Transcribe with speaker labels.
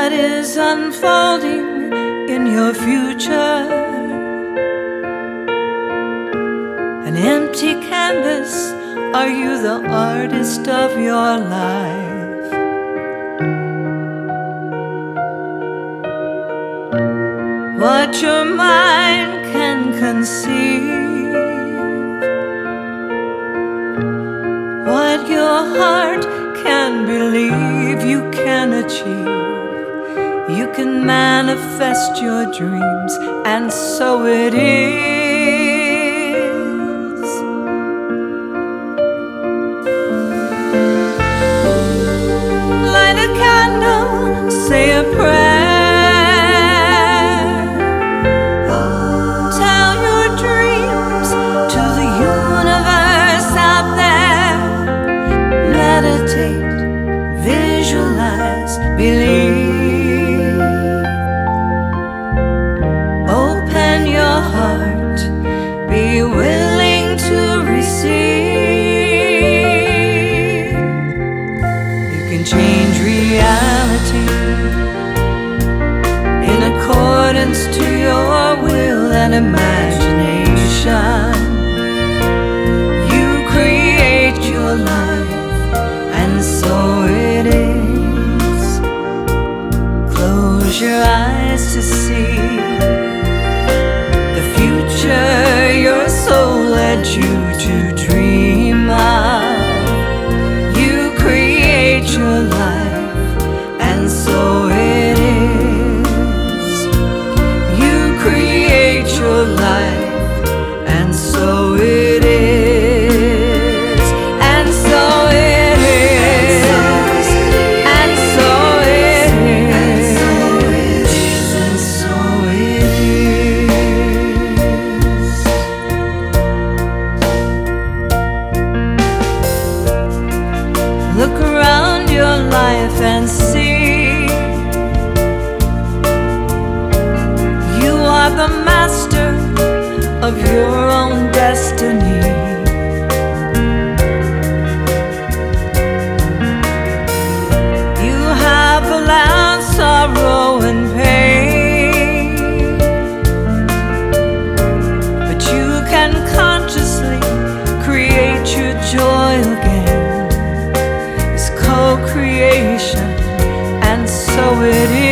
Speaker 1: that is unfolding in your future. An empty canvas, are you the artist of your life? What your mind can conceive, what your heart can believe, you can achieve. You can manifest your dreams, and so it is. Light a candle, say a prayer. Tell your dreams to the universe out there. Meditate, visualize, believe. Open your heart, be willing to receive. You can change reality in accordance to your will and imagination. You create your life, and so it is. Close your eyes to see the future your soul led you to dream of. You create your life, and so it is. You create your life, and so it is. And so it is. And so it is. And so it is. Look around your life and see you are the master of your own destiny. You have allowed sorrow and pain, but you can consciously create your joy again. Co-creation, and so it is.